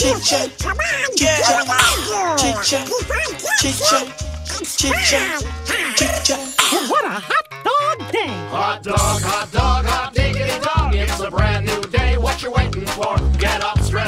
Chicha, yeah, chicha, chicha, chicha, chicha. What a hot dog day! Hot dog, hot diggity dog. It's a brand new day. What you waiting for? Get up straight.